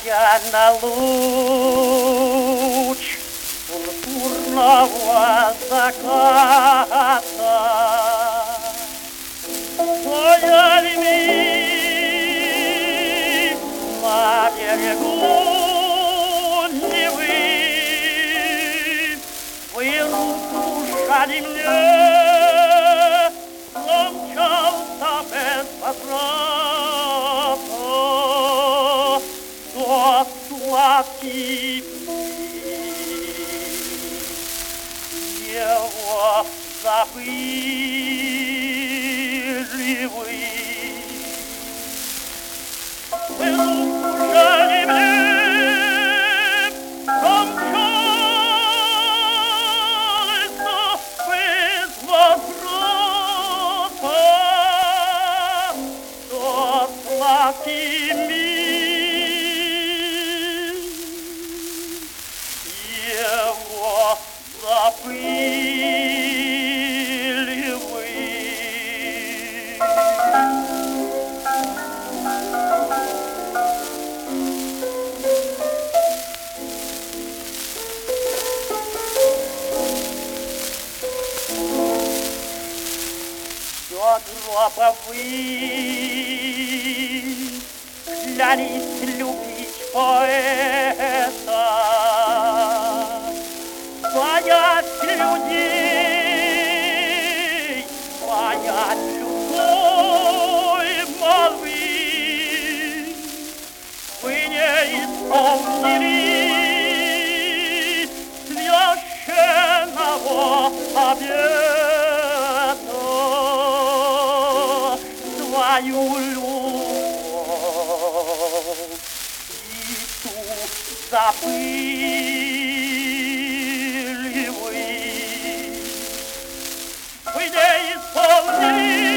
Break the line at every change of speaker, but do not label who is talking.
глядя на луч пурпурного заката, твоя любви на берегу Невы, вы руку жали мне, мчался без возврата до сладких его забыли вы. Вы руку жали мне, его забыли вы. До гроба вы клялись любить поэта, боясь людей, боясь чужой молвы, вы не исполнили священного обета, свою любовь и ту забыли вы. Вы не исполнили